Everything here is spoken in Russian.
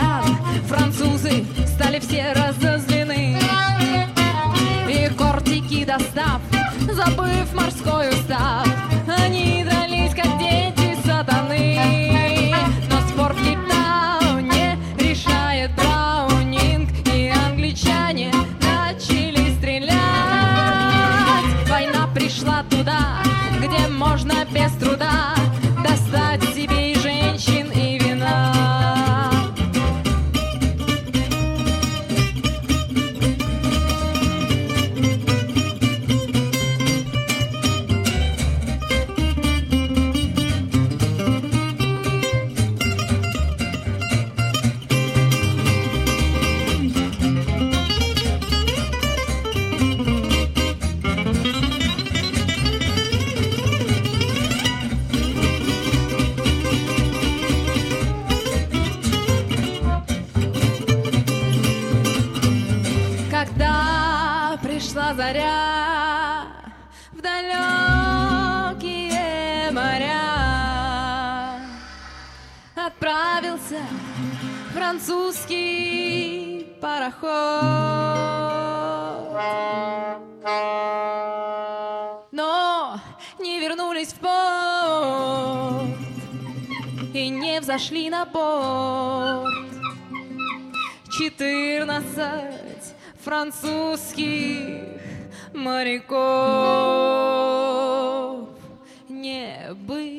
океан. Французы стали все разозлены, и кортики достав, забыв морской устав, они дрались, как дети сатаны. Но спор в Кейптауне решает Браунинг, и англичане начали стрелять. Война пришла туда, где можно без труда достать себе и женщин, и вина. Когда пришла заря в далекие моря, отправился французский пароход, но не вернулись в порт и не взошли на борт 14 французских моряков. Не было